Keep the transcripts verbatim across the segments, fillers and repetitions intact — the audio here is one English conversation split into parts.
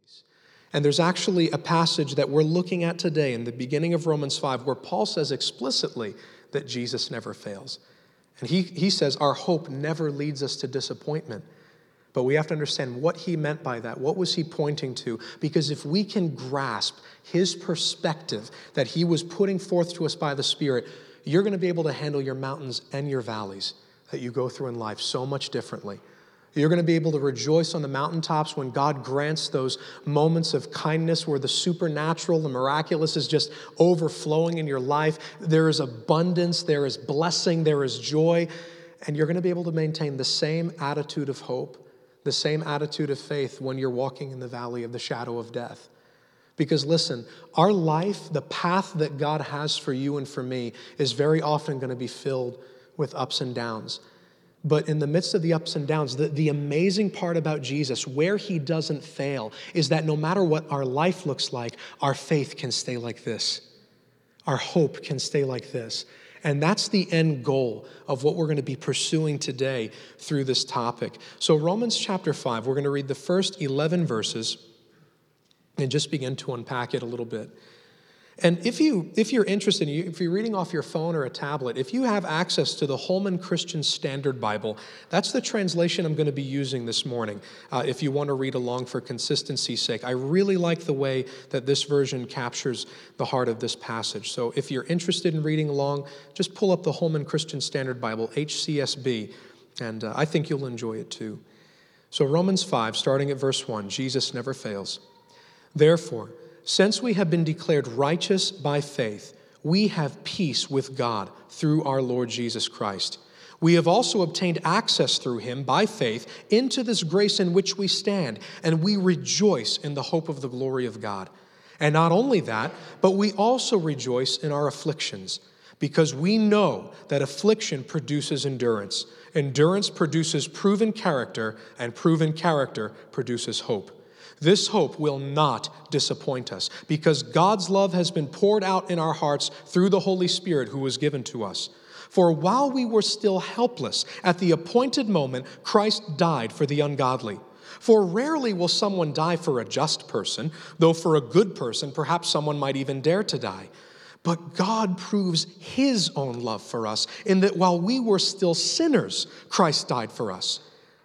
And there's actually a passage that we're looking at today in the beginning of Romans five where Paul says explicitly that Jesus never fails. And he, he says our hope never leads us to disappointment. But we have to understand what he meant by that. What was he pointing to? Because if we can grasp his perspective that he was putting forth to us by the Spirit, you're going to be able to handle your mountains and your valleys that you go through in life so much differently. You're going to be able to rejoice on the mountaintops when God grants those moments of kindness where the supernatural, the miraculous is just overflowing in your life. There is abundance, there is blessing, there is joy. And you're going to be able to maintain the same attitude of hope, the same attitude of faith when you're walking in the valley of the shadow of death. Because listen, our life, the path that God has for you and for me is very often going to be filled with ups and downs. But in the midst of the ups and downs, the, the amazing part about Jesus, where he doesn't fail, is that no matter what our life looks like, our faith can stay like this. Our hope can stay like this. And that's the end goal of what we're going to be pursuing today through this topic. So Romans chapter five, we're going to read the first eleven verses and just begin to unpack it a little bit. And if, you, if you're interested, if you're reading off your phone or a tablet, if you have access to the Holman Christian Standard Bible, that's the translation I'm going to be using this morning, uh, if you want to read along for consistency's sake. I really like the way that this version captures the heart of this passage. So if you're interested in reading along, just pull up the Holman Christian Standard Bible, H C S B, and uh, I think you'll enjoy it too. So Romans five, starting at verse one, Jesus never fails. Therefore, since we have been declared righteous by faith, we have peace with God through our Lord Jesus Christ. We have also obtained access through him by faith into this grace in which we stand, and we rejoice in the hope of the glory of God. And not only that, but we also rejoice in our afflictions, because we know that affliction produces endurance. Endurance produces proven character, and proven character produces hope. This hope will not disappoint us because God's love has been poured out in our hearts through the Holy Spirit who was given to us. For while we were still helpless, at the appointed moment, Christ died for the ungodly. For rarely will someone die for a just person, though for a good person, perhaps someone might even dare to die. But God proves his own love for us in that while we were still sinners, Christ died for us.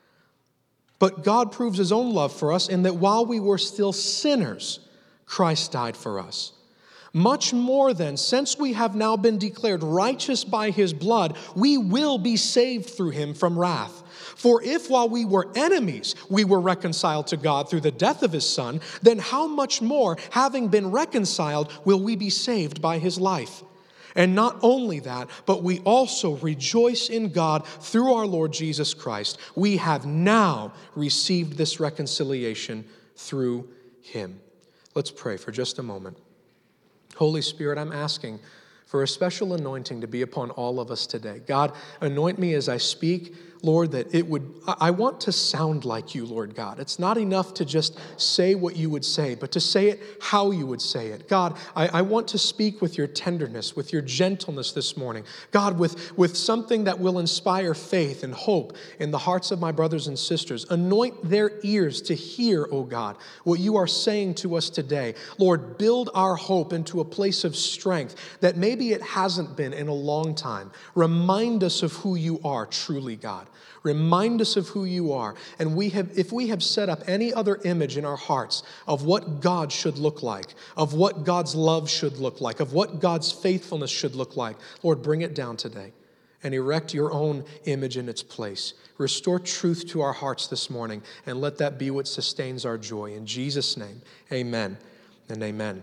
But God proves his own love for us in that while we were still sinners, Christ died for us. Much more then, since we have now been declared righteous by his blood, we will be saved through him from wrath. For if while we were enemies, we were reconciled to God through the death of his Son, then how much more, having been reconciled, will we be saved by his life? And not only that, but we also rejoice in God through our Lord Jesus Christ. We have now received this reconciliation through him. Let's pray for just a moment. Holy Spirit, I'm asking for a special anointing to be upon all of us today. God, anoint me as I speak. Lord, that it would, I want to sound like you, Lord God. It's not enough to just say what you would say, but to say it how you would say it. God, I, I want to speak with your tenderness, with your gentleness this morning. God, with, with something that will inspire faith and hope in the hearts of my brothers and sisters. Anoint their ears to hear, oh God, what you are saying to us today. Lord, build our hope into a place of strength that maybe it hasn't been in a long time. Remind us of who you are truly, God. Remind us of who you are. And we have, if we have set up any other image in our hearts of what God should look like, of what God's love should look like, of what God's faithfulness should look like, Lord, bring it down today and erect your own image in its place. Restore truth to our hearts this morning, and let that be what sustains our joy. In Jesus' name, amen and amen.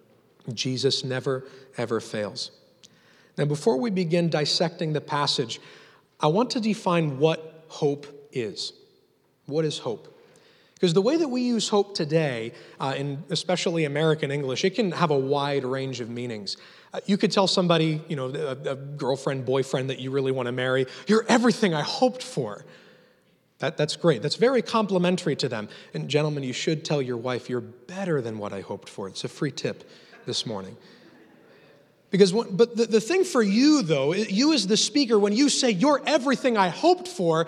Jesus never, ever fails. Now, before we begin dissecting the passage, I want to define what hope is. What is hope? Because the way that we use hope today, uh, in especially American English, it can have a wide range of meanings. Uh, you could tell somebody, you know, a, a girlfriend, boyfriend that you really want to marry, you're everything I hoped for. That, that's great. That's very complimentary to them. And gentlemen, you should tell your wife, you're better than what I hoped for. It's a free tip this morning. Because, but the, the thing for you, though, you as the speaker, when you say, you're everything I hoped for,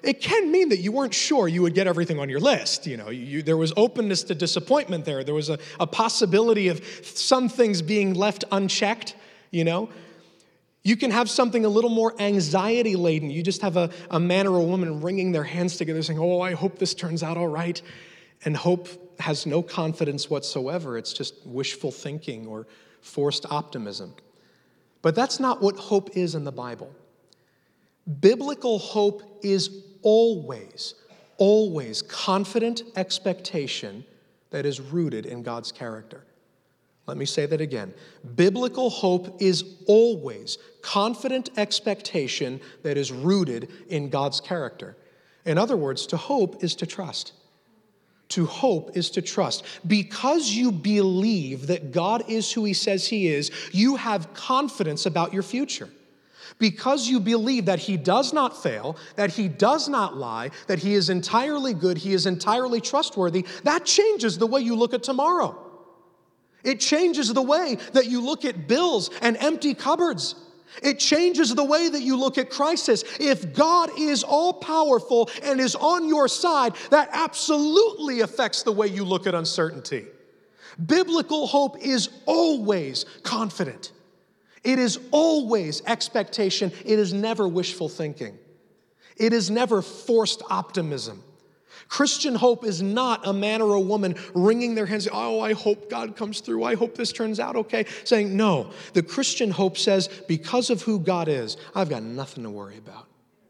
it can mean that you weren't sure you would get everything on your list. You know, you, there was openness to disappointment there. There was a, a possibility of some things being left unchecked, you know. You can have something a little more anxiety-laden. You just have a, a man or a woman wringing their hands together saying, oh, I hope this turns out all right. And hope has no confidence whatsoever. It's just wishful thinking or forced optimism. But that's not what hope is in the Bible. Biblical hope is always, always confident expectation that is rooted in God's character. Let me say that again. Biblical hope is always confident expectation that is rooted in God's character. In other words, to hope is to trust. To hope is to trust. Because you believe that God is who He says He is, you have confidence about your future. Because you believe that He does not fail, that He does not lie, that He is entirely good, He is entirely trustworthy, that changes the way you look at tomorrow. It changes the way that you look at bills and empty cupboards. It changes the way that you look at crisis. If God is all-powerful and is on your side, that absolutely affects the way you look at uncertainty. Biblical hope is always confident. It is always expectation. It is never wishful thinking. It is never forced optimism. Christian hope is not a man or a woman wringing their hands, oh, I hope God comes through. I hope this turns out okay. Saying, no, the Christian hope says, because of who God is, I've got nothing to worry about.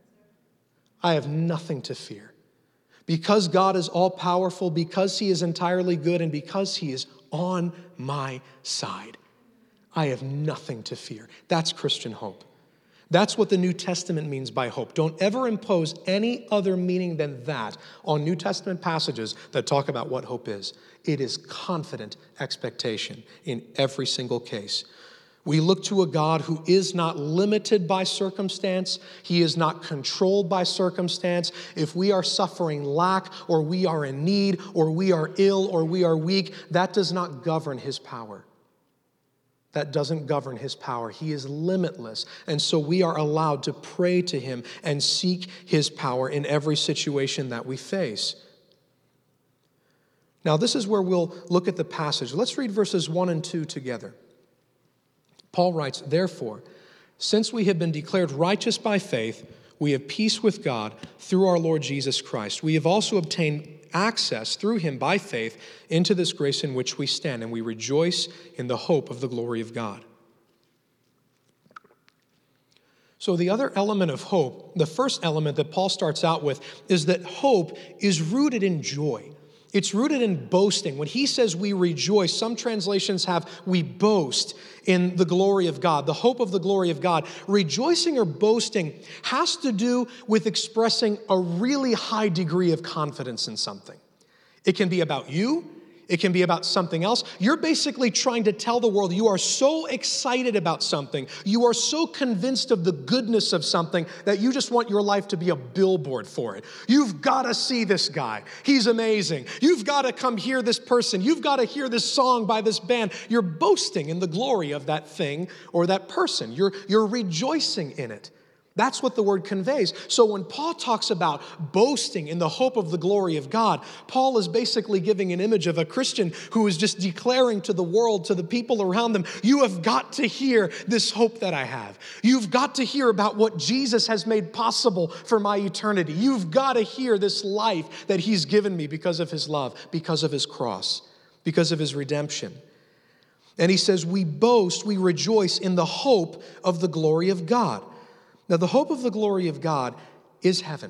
I have nothing to fear. Because God is all-powerful, because He is entirely good, and because He is on my side, I have nothing to fear. That's Christian hope. That's what the New Testament means by hope. Don't ever impose any other meaning than that on New Testament passages that talk about what hope is. It is confident expectation in every single case. We look to a God who is not limited by circumstance. He is not controlled by circumstance. If we are suffering lack, or we are in need, or we are ill, or we are weak, that does not govern His power. That doesn't govern His power. He is limitless. And so we are allowed to pray to Him and seek His power in every situation that we face. Now, this is where we'll look at the passage. Let's read verses one and two together. Paul writes, therefore, since we have been declared righteous by faith, we have peace with God through our Lord Jesus Christ. We have also obtained access through Him by faith into this grace in which we stand, and we rejoice in the hope of the glory of God. So the other element of hope, the first element that Paul starts out with, is that hope is rooted in joy. It's rooted in boasting. When he says we rejoice, some translations have we boast in the glory of God, the hope of the glory of God. Rejoicing or boasting has to do with expressing a really high degree of confidence in something. It can be about you. It can be about something else. You're basically trying to tell the world you are so excited about something, you are so convinced of the goodness of something that you just want your life to be a billboard for it. You've got to see this guy. He's amazing. You've got to come hear this person. You've got to hear this song by this band. You're boasting in the glory of that thing or that person. You're, you're rejoicing in it. That's what the word conveys. So when Paul talks about boasting in the hope of the glory of God, Paul is basically giving an image of a Christian who is just declaring to the world, to the people around them, you have got to hear this hope that I have. You've got to hear about what Jesus has made possible for my eternity. You've got to hear this life that He's given me because of His love, because of His cross, because of His redemption. And he says, we boast, we rejoice in the hope of the glory of God. Now, the hope of the glory of God is heaven.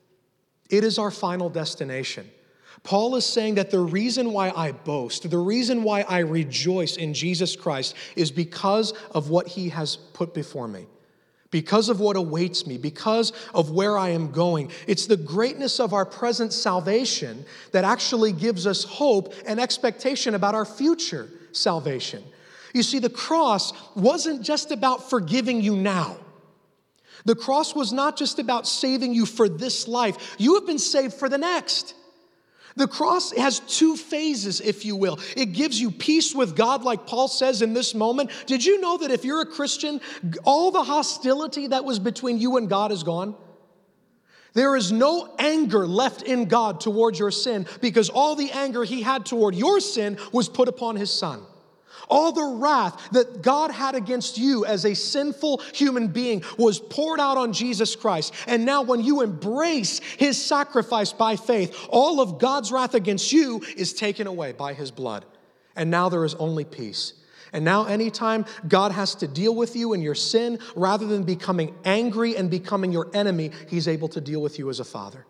It is our final destination. Paul is saying that the reason why I boast, the reason why I rejoice in Jesus Christ is because of what He has put before me, because of what awaits me, because of where I am going. It's the greatness of our present salvation that actually gives us hope and expectation about our future salvation. You see, the cross wasn't just about forgiving you now. The cross was not just about saving you for this life. You have been saved for the next. The cross has two phases, if you will. It gives you peace with God, like Paul says in this moment. Did you know that if you're a Christian, all the hostility that was between you and God is gone? There is no anger left in God toward your sin because all the anger he had toward your sin was put upon his Son. All the wrath that God had against you as a sinful human being was poured out on Jesus Christ. And now when you embrace his sacrifice by faith, all of God's wrath against you is taken away by his blood. And now there is only peace. And now anytime God has to deal with you in your sin, rather than becoming angry and becoming your enemy, he's able to deal with you as a father.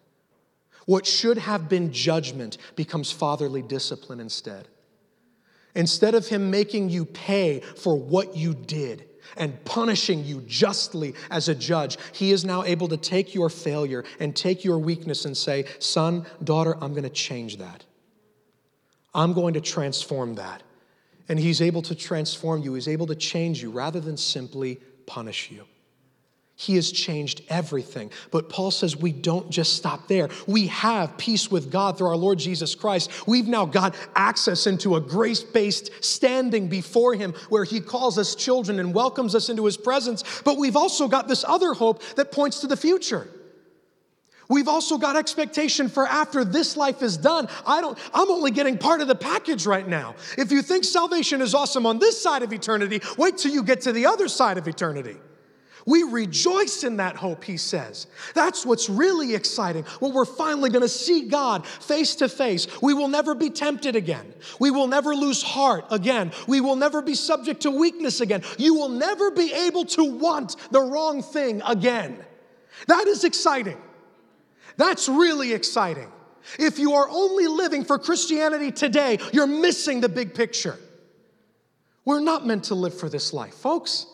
What should have been judgment becomes fatherly discipline instead. Instead of him making you pay for what you did and punishing you justly as a judge, he is now able to take your failure and take your weakness and say, son, daughter, I'm going to change that. I'm going to transform that. And he's able to transform you. He's able to change you rather than simply punish you. He has changed everything. But Paul says we don't just stop there. We have peace with God through our Lord Jesus Christ. We've now got access into a grace-based standing before him where he calls us children and welcomes us into his presence. But we've also got this other hope that points to the future. We've also got expectation for after this life is done. I don't, I'm only getting part of the package right now. If you think salvation is awesome on this side of eternity, wait till you get to the other side of eternity. We rejoice in that hope, he says. That's what's really exciting. When we're finally going to see God face to face. We will never be tempted again. We will never lose heart again. We will never be subject to weakness again. You will never be able to want the wrong thing again. That is exciting. That's really exciting. If you are only living for Christianity today, you're missing the big picture. We're not meant to live for this life, folks.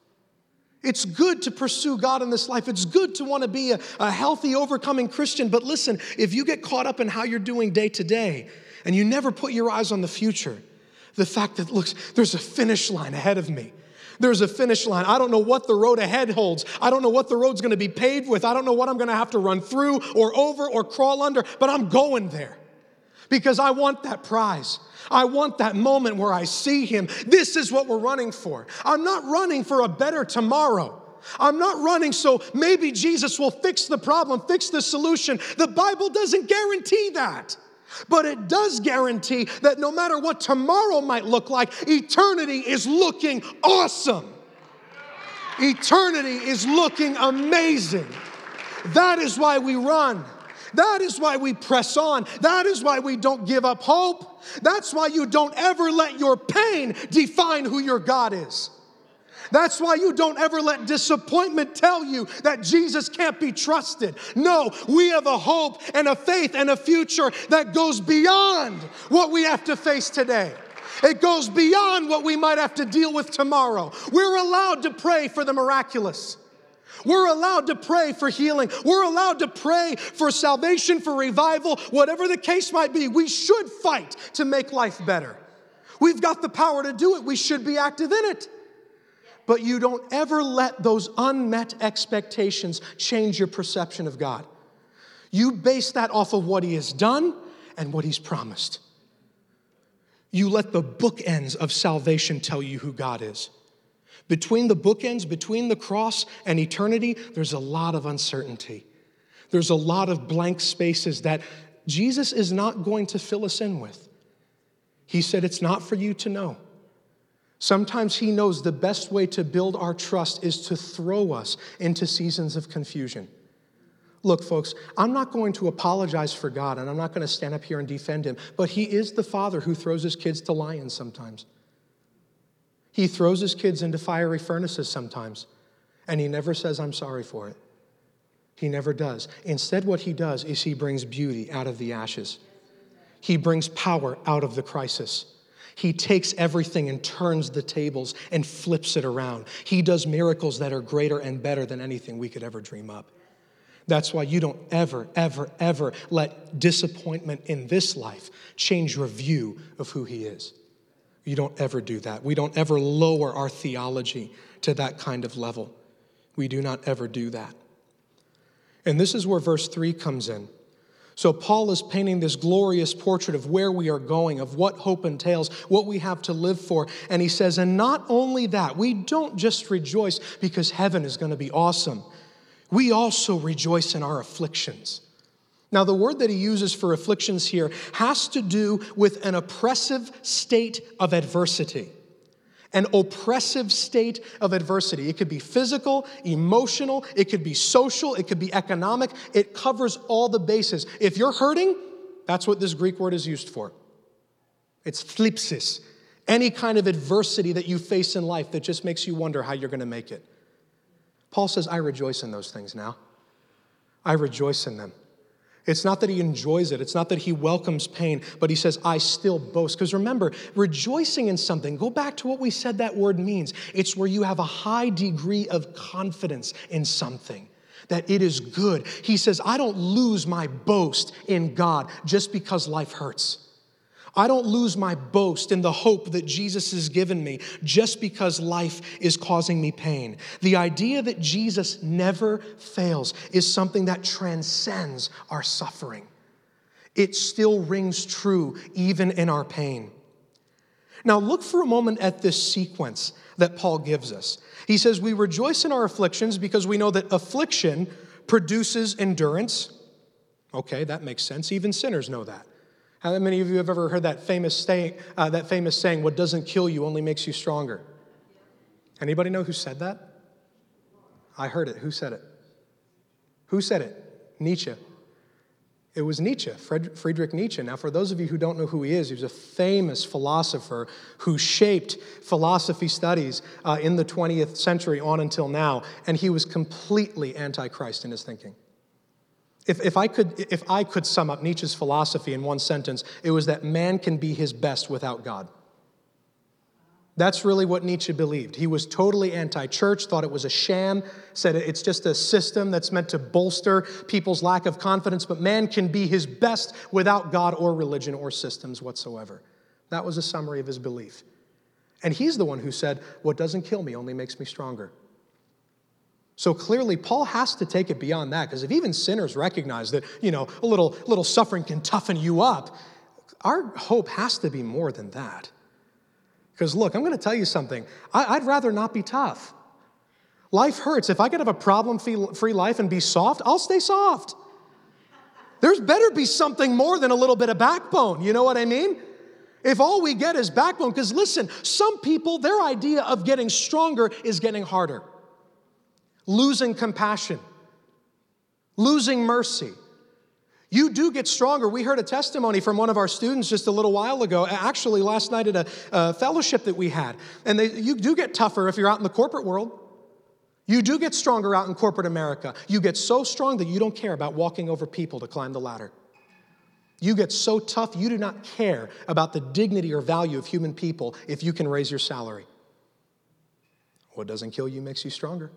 It's good to pursue God in this life. It's good to want to be a, a healthy, overcoming Christian. But listen, if you get caught up in how you're doing day to day and you never put your eyes on the future, the fact that, look, there's a finish line ahead of me. There's a finish line. I don't know what the road ahead holds. I don't know what the road's going to be paved with. I don't know what I'm going to have to run through or over or crawl under, but I'm going there because I want that prize. I want that moment where I see him. This is what we're running for. I'm not running for a better tomorrow. I'm not running so maybe Jesus will fix the problem, fix the solution. The Bible doesn't guarantee that. But it does guarantee that no matter what tomorrow might look like, eternity is looking awesome. Eternity is looking amazing. That is why we run. That is why we press on. That is why we don't give up hope. That's why you don't ever let your pain define who your God is. That's why you don't ever let disappointment tell you that Jesus can't be trusted. No, we have a hope and a faith and a future that goes beyond what we have to face today. It goes beyond what we might have to deal with tomorrow. We're allowed to pray for the miraculous. We're allowed to pray for healing. We're allowed to pray for salvation, for revival, whatever the case might be. We should fight to make life better. We've got the power to do it. We should be active in it. But you don't ever let those unmet expectations change your perception of God. You base that off of what he has done and what he's promised. You let the bookends of salvation tell you who God is. Between the bookends, between the cross and eternity, there's a lot of uncertainty. There's a lot of blank spaces that Jesus is not going to fill us in with. He said it's not for you to know. Sometimes he knows the best way to build our trust is to throw us into seasons of confusion. Look, folks, I'm not going to apologize for God, and I'm not going to stand up here and defend him, but he is the father who throws his kids to lions sometimes. He throws his kids into fiery furnaces sometimes, and he never says, I'm sorry for it. He never does. Instead, what he does is he brings beauty out of the ashes. He brings power out of the crisis. He takes everything and turns the tables and flips it around. He does miracles that are greater and better than anything we could ever dream up. That's why you don't ever, ever, ever let disappointment in this life change your view of who he is. You don't ever do that. We don't ever lower our theology to that kind of level. We do not ever do that. And this is where verse three comes in. So Paul is painting this glorious portrait of where we are going, of what hope entails, what we have to live for. And he says, and not only that, we don't just rejoice because heaven is going to be awesome. we also rejoice in our afflictions. Now, the word that he uses for afflictions here has to do with an oppressive state of adversity. An oppressive state of adversity. It could be physical, emotional, it could be social, it could be economic. It covers all the bases. If you're hurting, that's what this Greek word is used for. It's thlipsis. Any kind of adversity that you face in life that just makes you wonder how you're going to make it. Paul says, I rejoice in those things now. I rejoice in them. It's not that he enjoys it. It's not that he welcomes pain, but he says, I still boast. Because remember, rejoicing in something, go back to what we said that word means. It's where you have a high degree of confidence in something, that it is good. He says, I don't lose my boast in God just because life hurts. I don't lose my boast in the hope that Jesus has given me just because life is causing me pain. The idea that Jesus never fails is something that transcends our suffering. It still rings true even in our pain. Now look for a moment at this sequence that Paul gives us. He says, we rejoice in our afflictions because we know that affliction produces endurance. Okay, that makes sense. Even sinners know that. How many of you have ever heard that famous saying, uh, that famous saying, what doesn't kill you only makes you stronger? Anybody know who said that? I heard it. Who said it? Who said it? Nietzsche. It was Nietzsche, Friedrich Nietzsche. Now, for those of you who don't know who he is, he was a famous philosopher who shaped philosophy studies uh, in the twentieth century on until now, and he was completely anti-Christ in his thinking. If, if, I could, if I could sum up Nietzsche's philosophy in one sentence, it was that man can be his best without God. That's really what Nietzsche believed. He was totally anti-church, thought it was a sham, said it's just a system that's meant to bolster people's lack of confidence, but man can be his best without God or religion or systems whatsoever. That was a summary of his belief. And he's the one who said, what doesn't kill me only makes me stronger. So clearly, Paul has to take it beyond that, because if even sinners recognize that, you know, a little, little suffering can toughen you up, our hope has to be more than that. Because look, I'm going to tell you something. I, I'd rather not be tough. Life hurts. If I could have a problem-free life and be soft, I'll stay soft. There's better be something more than a little bit of backbone. You know what I mean? If all we get is backbone, because listen, some people, their idea of getting stronger is getting harder. Losing compassion, losing mercy. You do get stronger. We heard a testimony from one of our students just a little while ago, actually last night at a, a fellowship that we had. And they, you do get tougher if you're out in the corporate world. You do get stronger out in corporate America. You get so strong that you don't care about walking over people to climb the ladder. You get so tough, you do not care about the dignity or value of human people if you can raise your salary. What doesn't kill you makes you stronger.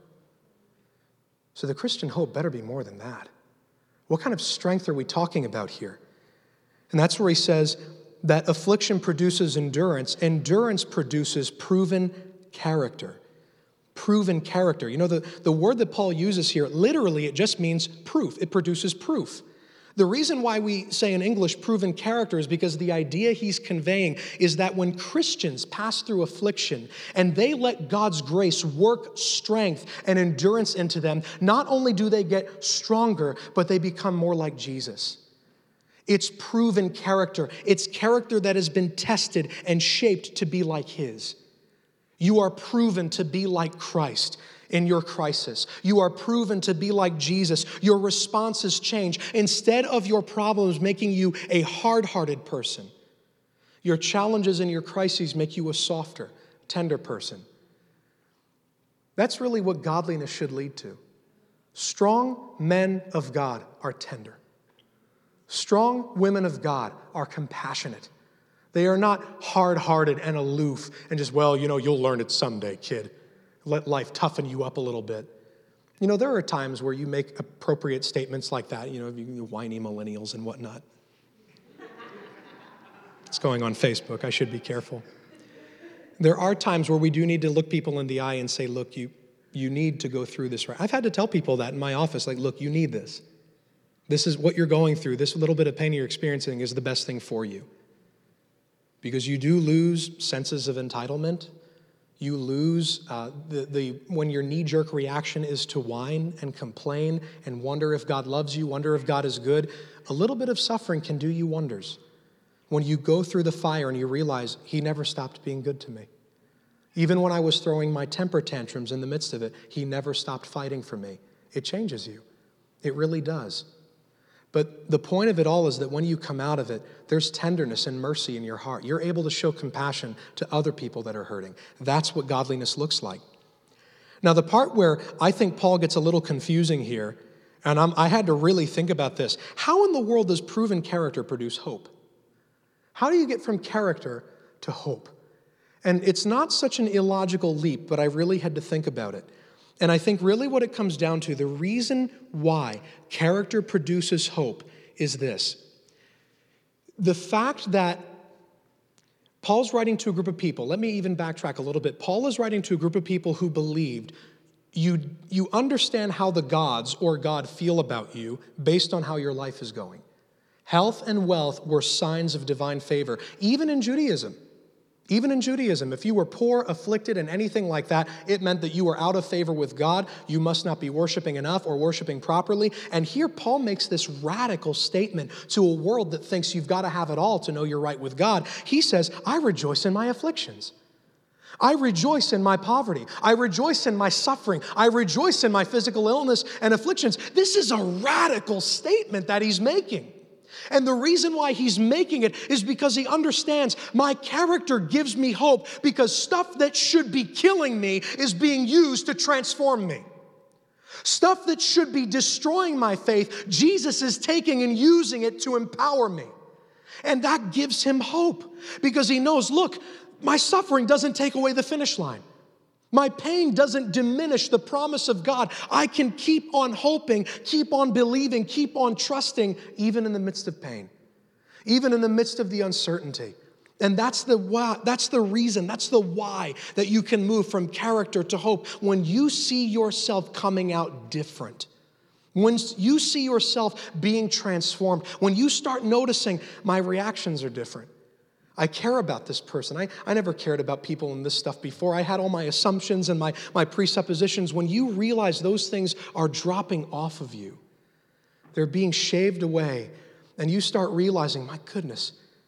So the Christian hope better be more than that. What kind of strength are we talking about here? And that's where he says that affliction produces endurance. Endurance produces proven character. Proven character. You know, the, the word that Paul uses here, literally, it just means proof. It produces proof. The reason why we say in English proven character is because the idea he's conveying is that when Christians pass through affliction and they let God's grace work strength and endurance into them, not only do they get stronger, but they become more like Jesus. It's proven character. It's character that has been tested and shaped to be like his. You are proven to be like Christ in your crisis. You are proven to be like Jesus. Your responses change. Instead of your problems making you a hard-hearted person, your challenges and your crises make you a softer, tender person. That's really what godliness should lead to. Strong men of God are tender. Strong women of God are compassionate. They are not hard-hearted and aloof and just, well, you know, you'll learn it someday, kid. Let life toughen you up a little bit. You know, there are times where you make appropriate statements like that, you know, you whiny millennials and whatnot. It's going on Facebook. I should be careful. There are times where we do need to look people in the eye and say, look, you, you need to go through this. I've had to tell people that in my office, like, look, you need this. This is what you're going through. This little bit of pain you're experiencing is the best thing for you. Because you do lose senses of entitlement. you lose uh, the, the, when your knee-jerk reaction is to whine and complain and wonder if God loves you, wonder if God is good, a little bit of suffering can do you wonders. When you go through the fire and you realize he never stopped being good to me. Even when I was throwing my temper tantrums in the midst of it, he never stopped fighting for me. It changes you. It really does. But the point of it all is that when you come out of it, there's tenderness and mercy in your heart. You're able to show compassion to other people that are hurting. That's what godliness looks like. Now, the part where I think Paul gets a little confusing here, and I'm, I had to really think about this. How in the world does proven character produce hope? How do you get from character to hope? And it's not such an illogical leap, but I really had to think about it. And I think really what it comes down to, the reason why character produces hope is this. The fact that Paul's writing to a group of people, let me even backtrack a little bit. Paul is writing to a group of people who believed you, you understand how the gods or God feel about you based on how your life is going. Health and wealth were signs of divine favor, even in Judaism. Even in Judaism, if you were poor, afflicted, and anything like that, it meant that you were out of favor with God. You must not be worshiping enough or worshiping properly. And here Paul makes this radical statement to a world that thinks you've got to have it all to know you're right with God. He says, I rejoice in my afflictions. I rejoice in my poverty. I rejoice in my suffering. I rejoice in my physical illness and afflictions. This is a radical statement that he's making. And the reason why he's making it is because he understands my character gives me hope because stuff that should be killing me is being used to transform me. Stuff that should be destroying my faith, Jesus is taking and using it to empower me. And that gives him hope because he knows, look, my suffering doesn't take away the finish line. My pain doesn't diminish the promise of God. I can keep on hoping, keep on believing, keep on trusting, even in the midst of pain, even in the midst of the uncertainty. And that's the why, that's the reason, that's the why that you can move from character to hope when you see yourself coming out different. When you see yourself being transformed, when you start noticing my reactions are different. I care about this person. I, I never cared about people and this stuff before. I had all my assumptions and my, my presuppositions. When you realize those things are dropping off of you, they're being shaved away, and you start realizing, my goodness,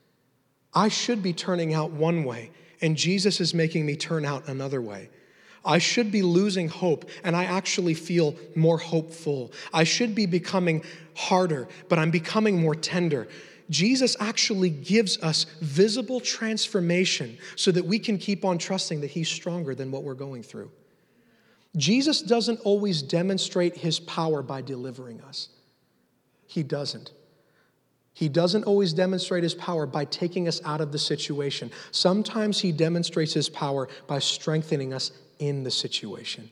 I should be turning out one way, and Jesus is making me turn out another way. I should be losing hope, and I actually feel more hopeful. I should be becoming harder, but I'm becoming more tender. Jesus actually gives us visible transformation so that we can keep on trusting that he's stronger than what we're going through. Jesus doesn't always demonstrate his power by delivering us. He doesn't. He doesn't always demonstrate his power by taking us out of the situation. Sometimes he demonstrates his power by strengthening us in the situation.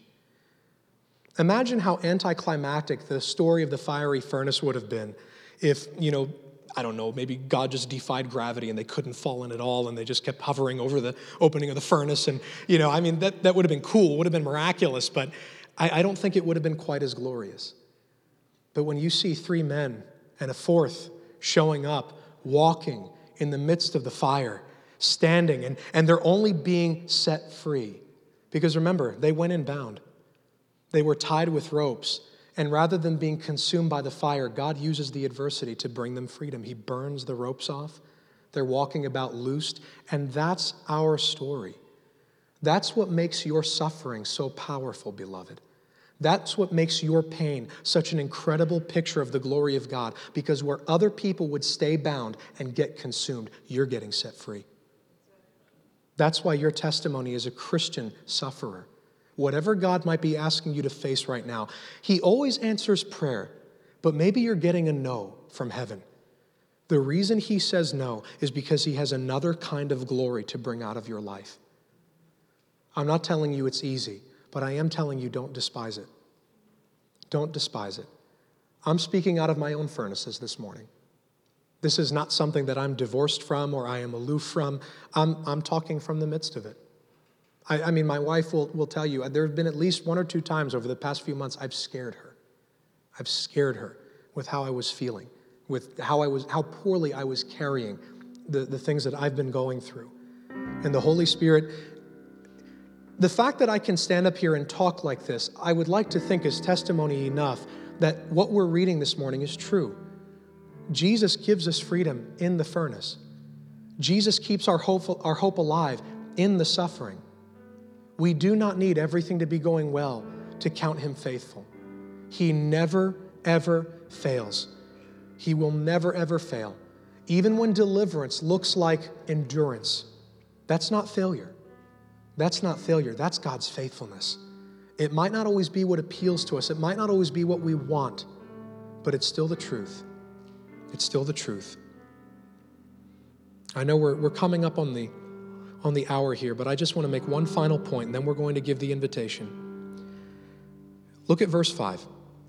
Imagine how anticlimactic the story of the fiery furnace would have been if, you know, I don't know, maybe God just defied gravity and they couldn't fall in at all and they just kept hovering over the opening of the furnace. And, you know, I mean, that, that would have been cool, would have been miraculous, but I, I don't think it would have been quite as glorious. But when you see three men and a fourth showing up, walking in the midst of the fire, standing, and, and they're only being set free. Because remember, they went in bound. They were tied with ropes. And rather than being consumed by the fire, God uses the adversity to bring them freedom. He burns the ropes off. They're walking about loosed. And that's our story. That's what makes your suffering so powerful, beloved. That's what makes your pain such an incredible picture of the glory of God. Because where other people would stay bound and get consumed, you're getting set free. That's why your testimony is a Christian sufferer. Whatever God might be asking you to face right now, he always answers prayer, but maybe you're getting a no from heaven. The reason he says no is because he has another kind of glory to bring out of your life. I'm not telling you it's easy, but I am telling you don't despise it. Don't despise it. I'm speaking out of my own furnaces this morning. This is not something that I'm divorced from or I am aloof from. I'm, I'm talking from the midst of it. I, I mean, my wife will, will tell you, there have been at least one or two times over the past few months I've scared her. I've scared her with how I was feeling, with how I was, how poorly I was carrying the, the things that I've been going through. And the Holy Spirit, The fact that I can stand up here and talk like this, I would like to think is testimony enough that what we're reading this morning is true. Jesus gives us freedom in the furnace. Jesus keeps our hope, our hope alive in the suffering. We do not need everything to be going well to count him faithful. He never, ever fails. He will never, ever fail. Even when deliverance looks like endurance, that's not failure. That's not failure. That's God's faithfulness. It might not always be what appeals to us. It might not always be what we want, but it's still the truth. It's still the truth. I know we're, we're coming up on the, on the hour here, but I just want to make one final point, and then we're going to give the invitation. Look at verse five.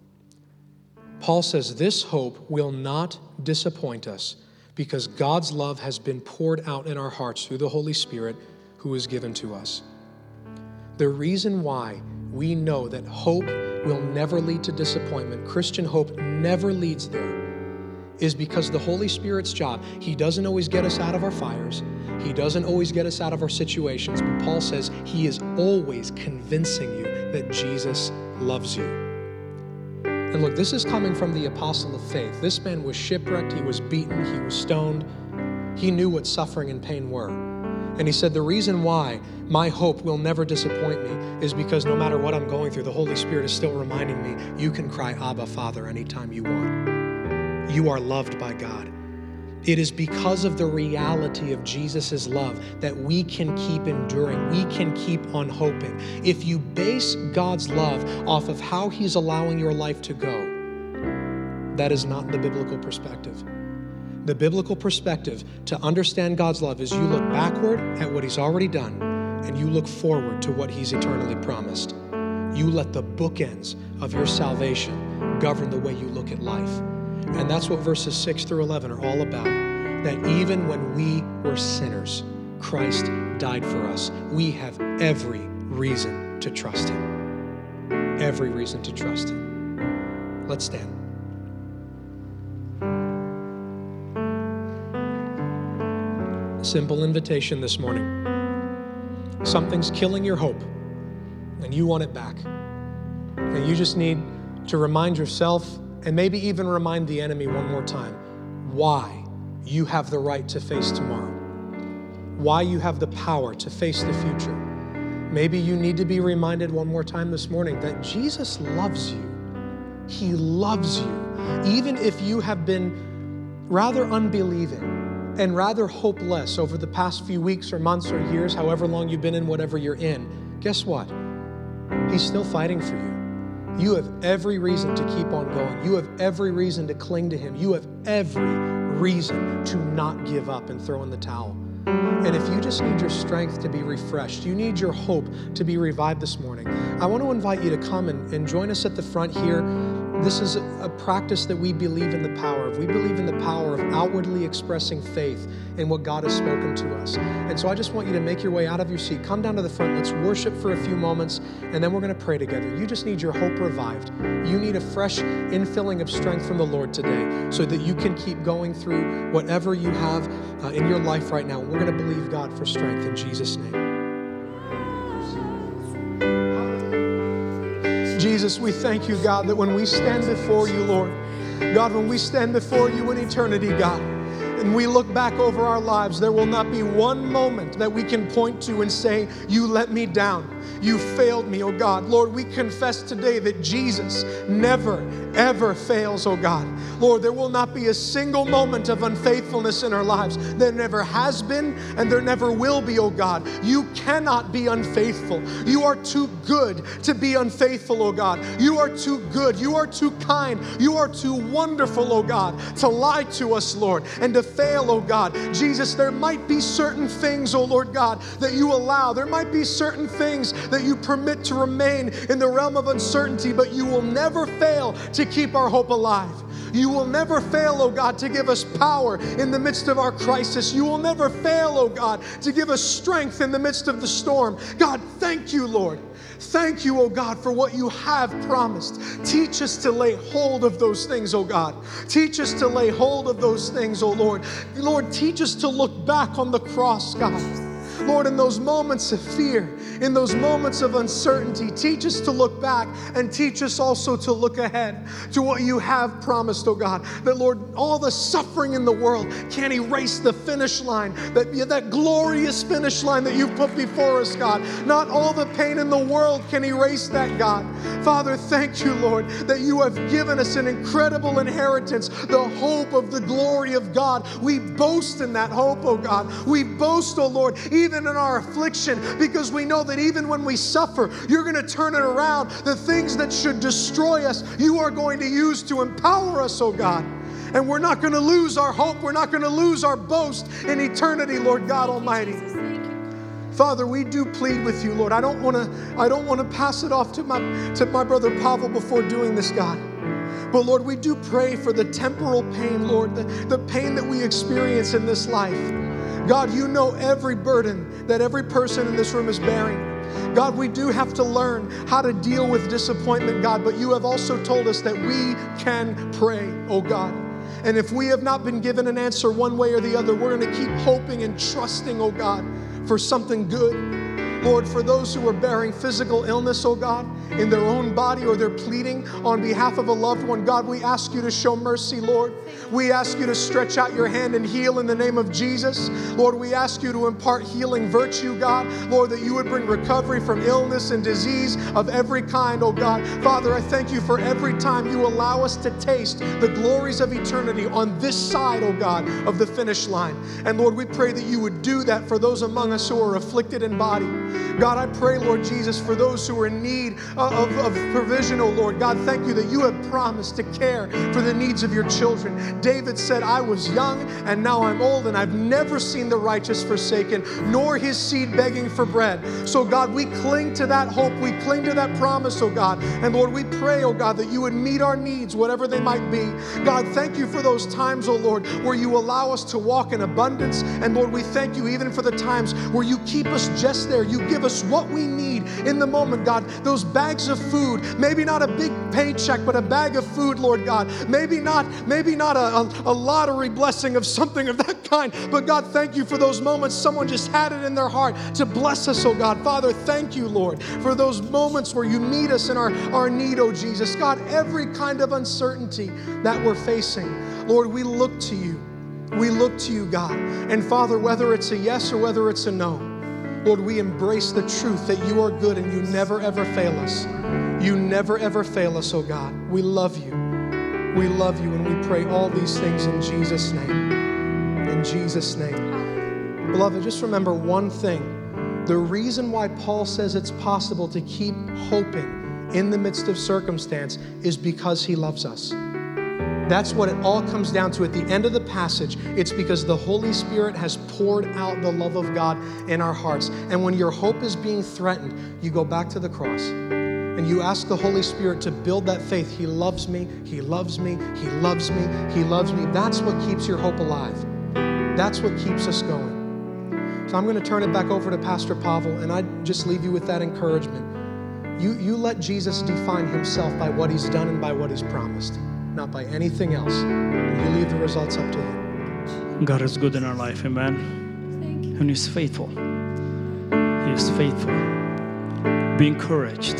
Paul says, this hope will not disappoint us because God's love has been poured out in our hearts through the Holy Spirit who is given to us. The reason why we know that hope will never lead to disappointment, Christian hope never leads there, is because the Holy Spirit's job, he doesn't always get us out of our fires. He doesn't always get us out of our situations, but Paul says he is always convincing you that Jesus loves you. And look, this is coming from the apostle of faith. This man was shipwrecked, he was beaten, he was stoned. He knew what suffering and pain were. And he said, the reason why my hope will never disappoint me is because no matter what I'm going through, the Holy Spirit is still reminding me, you can cry, Abba, Father, anytime you want. You are loved by God. It is because of the reality of Jesus' love that we can keep enduring. We can keep on hoping. If you base God's love off of how he's allowing your life to go, that is not the biblical perspective. The biblical perspective to understand God's love is you look backward at what he's already done and you look forward to what he's eternally promised. You let the bookends of your salvation govern the way you look at life. And that's what verses six through eleven are all about. That even when we were sinners, Christ died for us. We have every reason to trust him. Every reason to trust him. Let's stand. Simple invitation this morning. Something's killing your hope, and you want it back. And you just need to remind yourself, and maybe even remind the enemy one more time, why you have the right to face tomorrow. Why you have the power to face the future. Maybe you need to be reminded one more time this morning that Jesus loves you. He loves you. Even if you have been rather unbelieving and rather hopeless over the past few weeks or months or years, however long you've been in whatever you're in, guess what? He's still fighting for you. You have every reason to keep on going. You have every reason to cling to him. You have every reason to not give up and throw in the towel. And if you just need your strength to be refreshed, you need your hope to be revived this morning, I want to invite you to come and, and join us at the front here. This is a, a practice that we believe in the power of. We believe in the power of outwardly expressing faith in what God has spoken to us. And so I just want you to make your way out of your seat. Come down to the front. Let's worship for a few moments, and then we're going to pray together. You just need your hope revived. You need a fresh infilling of strength from the Lord today so that you can keep going through whatever you have uh, in your life right now. We're going to believe God for strength in Jesus' name. Jesus, we thank you, God, that when we stand before you, Lord, God, when we stand before you in eternity, God, and we look back over our lives, there will not be one moment that we can point to and say, you let me down. You failed me, oh God. Lord, we confess today that Jesus never, ever fails, oh God. Lord, there will not be a single moment of unfaithfulness in our lives. There never has been and there never will be, oh God. You cannot be unfaithful. You are too good to be unfaithful, oh God. You are too good. You are too kind. You are too wonderful, oh God, to lie to us, Lord, and to fail, oh God. Jesus, there might be certain things, oh Lord God, that you allow. There might be certain things that you permit to remain in the realm of uncertainty, but you will never fail to keep our hope alive. You will never fail, oh God, to give us power in the midst of our crisis. You will never fail, oh God, to give us strength in the midst of the storm. God, thank you, Lord. Thank you, oh God, for what you have promised. Teach us to lay hold of those things, oh God. Teach us to lay hold of those things, oh Lord. Lord, teach us to look back on the cross, God. Lord, in those moments of fear, in those moments of uncertainty, teach us to look back and teach us also to look ahead to what you have promised, oh God. That, Lord, all the suffering in the world can't erase the finish line, that, that glorious finish line that you've put before us, God. Not all the pain in the world can erase that, God. Father, thank you, Lord, that you have given us an incredible inheritance, the hope of the glory of God. We boast in that hope, oh God. We boast, oh Lord, even in our affliction, because we know that even when we suffer, you're going to turn it around. The things that should destroy us, you are going to use to empower us, oh God. And we're not going to lose our hope. We're not going to lose our boast in eternity, Lord God Almighty. Father, we do plead with you, Lord. I don't want to I don't want to pass it off to my to my brother Pavel before doing this, God. But Lord, we do pray for the temporal pain, Lord, the, the pain that we experience in this life. God, you know every burden that every person in this room is bearing. God, we do have to learn how to deal with disappointment, God, but you have also told us that we can pray, oh God. And if we have not been given an answer one way or the other, we're going to keep hoping and trusting, oh God, for something good. Lord, for those who are bearing physical illness, oh God, in their own body, or they're pleading on behalf of a loved one, God, we ask you to show mercy, Lord. We ask you to stretch out your hand and heal in the name of Jesus. Lord, we ask you to impart healing virtue, God. Lord, that you would bring recovery from illness and disease of every kind, oh God. Father, I thank you for every time you allow us to taste the glories of eternity on this side, oh God, of the finish line. And Lord, we pray that you would do that for those among us who are afflicted in body. God, I pray, Lord Jesus, for those who are in need of, of provision, oh Lord. God, thank you that you have promised to care for the needs of your children. David said, I was young and now I'm old, and I've never seen the righteous forsaken, nor his seed begging for bread. So God, we cling to that hope. We cling to that promise, oh God. And Lord, we pray, oh God, that you would meet our needs, whatever they might be. God, thank you for those times, oh Lord, where you allow us to walk in abundance. And Lord, we thank you even for the times where you keep us just there. You give us what we need in the moment, God. Those bags of food, maybe not a big paycheck, but a bag of food, Lord God. Maybe not, maybe not a, a, a lottery blessing of something of that kind, but God, thank you for those moments someone just had it in their heart to bless us, oh God. Father, thank you, Lord, for those moments where you meet us in our, our need, oh Jesus. God, every kind of uncertainty that we're facing, Lord, we look to you. We look to you, God. And Father, whether it's a yes or whether it's a no, Lord, we embrace the truth that you are good and you never ever fail us. You never ever fail us, oh God. We love you. We love you, and we pray all these things in Jesus' name. In Jesus' name. Beloved, just remember one thing. The reason why Paul says it's possible to keep hoping in the midst of circumstance is because he loves us. That's what it all comes down to at the end of the passage. It's because the Holy Spirit has poured out the love of God in our hearts. And when your hope is being threatened, you go back to the cross and you ask the Holy Spirit to build that faith. He loves me, He loves me, He loves me, He loves me. That's what keeps your hope alive. That's what keeps us going. So I'm going to turn it back over to Pastor Pavel, and I just leave you with that encouragement. You, you let Jesus define himself by what he's done and by what he's promised, not by anything else. You leave the results up to him. God is good in our life, amen. Thank you. And he's faithful. He is faithful. Be encouraged.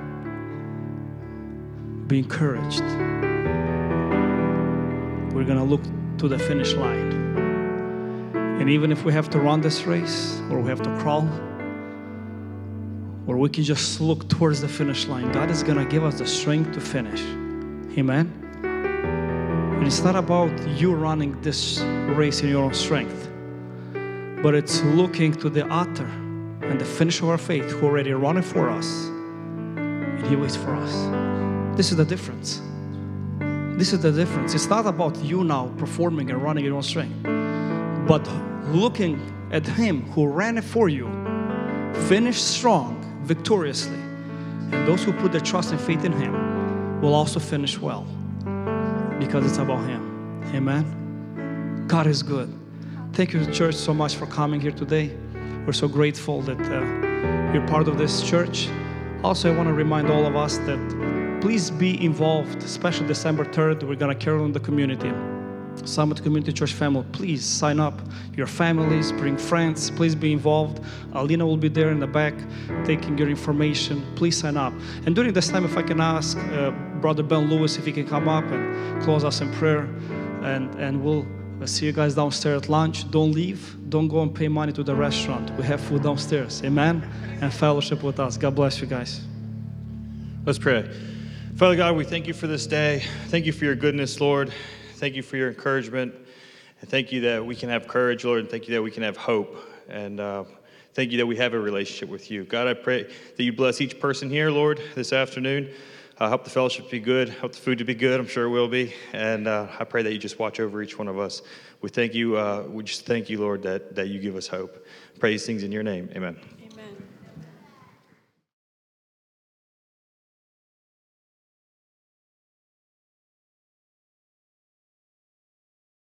Be encouraged. We're going to look to the finish line. And even if we have to run this race, or we have to crawl, or we can just look towards the finish line, God is going to give us the strength to finish. Amen. And it's not about you running this race in your own strength, but it's looking to the author and the finisher of our faith who already ran it for us, and he waits for us. This is the difference. This is the difference. It's not about you now performing and running in your own strength, but looking at him who ran it for you, finished strong, victoriously. And those who put their trust and faith in him will also finish well, because it's about him. Amen. God is good. Thank you, church, so much for coming here today. We're so grateful that uh, you're part of this church. Also, I want to remind all of us that please be involved, especially December third. We're going to carol in the community. Summit Community Church family, please sign up your families, bring friends, please be involved. Alina will be there in the back taking your information. Please sign up. And during this time, if I can ask uh, Brother Ben Lewis if he can come up and close us in prayer, and, and we'll see you guys downstairs at lunch. Don't leave. Don't go and pay money to the restaurant. We have food downstairs. Amen? And fellowship with us. God bless you guys. Let's pray. Father God, we thank you for this day. Thank you for your goodness, Lord. Thank you for your encouragement. And thank you that we can have courage, Lord. And thank you that we can have hope. And uh, thank you that we have a relationship with you. God, I pray that you bless each person here, Lord, this afternoon. Uh, help the fellowship to be good. Help the food to be good. I'm sure it will be. And uh, I pray that you just watch over each one of us. We thank you. Uh, we just thank you, Lord, that, that you give us hope. Praise things in your name. Amen.